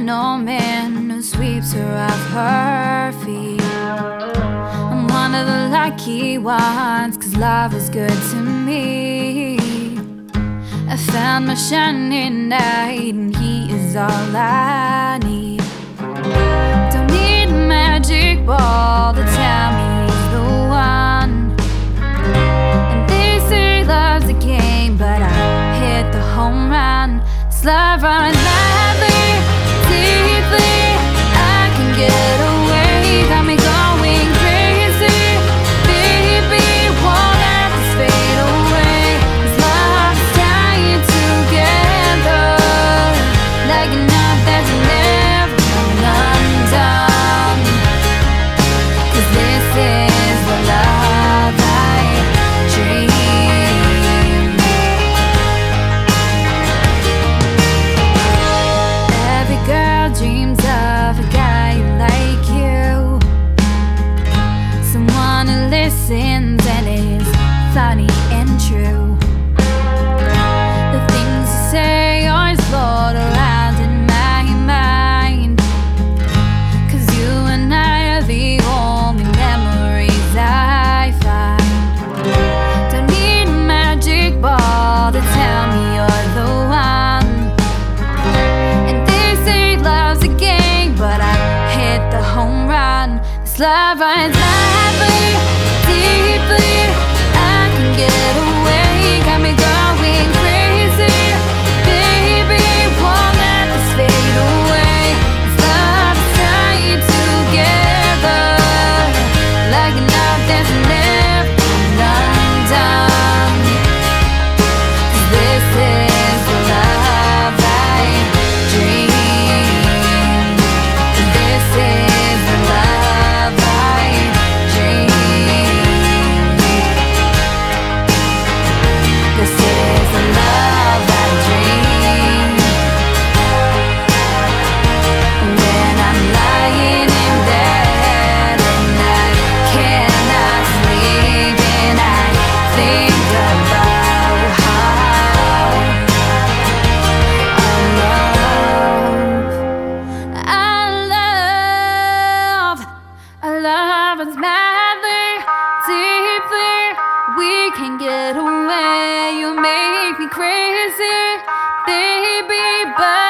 no man who sweeps her off her feet. I'm one of the lucky ones, 'cause love is good to me. I found my shining knight, and he is all I need. Don't need a magic ball to tell me he's the one. And they say love's a game, but I hit the home run. This love runs madly, deeply. I can get away, got me going crazy. Baby, won't let this fade away. This love's tying together like a knot that's never coming undone. 'Cause this is the love I dream. Every girl dreams of a guy like you, someone who listens and is funny and true. The things you say always float around in my mind, 'cause you and I are the only memories I find. Don't need a magic ball to tell me you're the one. And they say love's a game, but I hit the home run. This love runs madly, deeply. I can get away, got me going crazy. Baby, won't let this fade away. This love's tied together like a knot that's never undone. 'Cause this is the love I dream. This is the love I dream. This is the love I dream. When I'm lying in bed and I cannot sleep, and I think about how our love is madly, deeply. We can get away. You make me crazy, baby, but